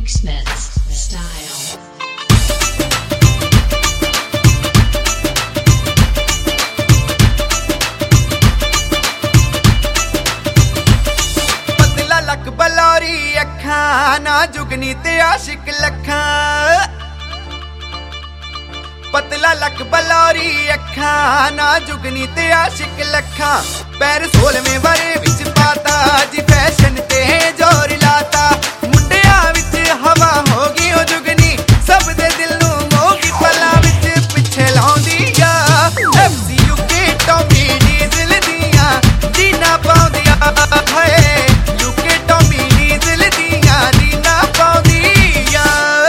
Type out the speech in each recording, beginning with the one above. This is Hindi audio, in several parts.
Mixmets style. पतला लक बलौरी अखा ना जुगनी ते आशिक लखा। पतला लक बलौरी अखा ना जुगनी ते आशिक लखा। पैर 16वें बरे विच पाता जी फैशन ते जोर लाता। मुंडिया विच हवा हो गई ओ जुगनी सब दे दिल नू मोगी पला विच पिछे लाउंदी आ। एफसीयू के टॉमी डीजल दियां जीना पाउंदिया है। यूके टॉमी डीजल दियां जीना पाउंदिया।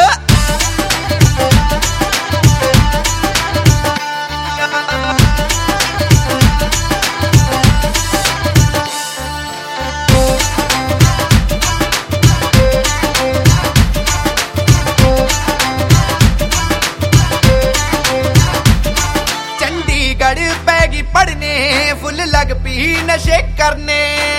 चंडीगढ़ पैगी पढ़ने फुल लग पी नशे करने।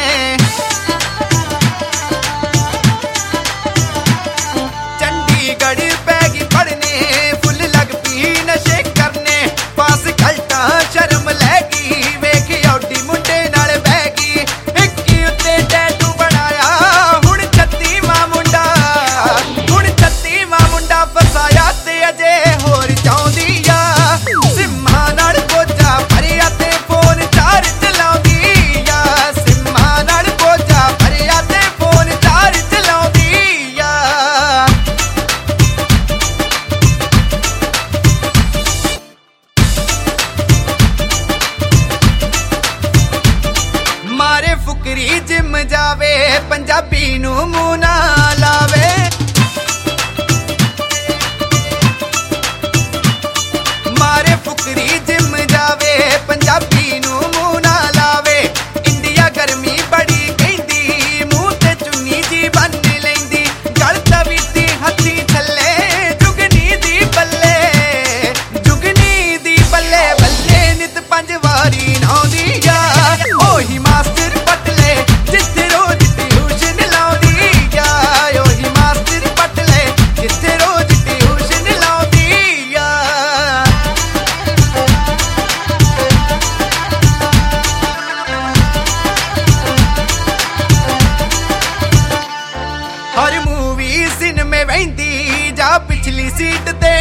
चंडीगढ़ पैगी पढ़ने फुल लग पी नशे करने। पास गलता शर्म लैगी वेख औडी मुंडे नाल बैगी। इक्की उत्ते टैटू बनाया हुण 36वां मुंडा। हुण 36वां मुंडा फसाया ते अजे होर चाहुंदी आ। सिम्मा नाल बोझा भरिया ते फोन चार्ज चलाउंदी आ। सिम्मा नाल बोझा भरिया ते फोन चार्ज चलाउंदी आ। मारे फुकरी जिम जावे पंजाबी नू मूंह ना लावे। मारे फुकरी जिम जावे पंजाबी नू मूंह ना लावे। इंडिया गर्मी बड़ी कहंदी मूंह ते चुन्नी जी बन लैंदी। गल तवीती हथी थल्ले जुगनी दी बल्ले। जुगनी दी बल्ले बल्ले नित 5 वारी नौंदी आ। ओही मास्टर पटले जिथे रोज ट्यूशन लाउंदी आ। ओही मास्टर पटले जिथे रोज ट्यूशन लाउंदी आ। हर मूवी सिनेमे वहिंदी जा पिछली सीट ते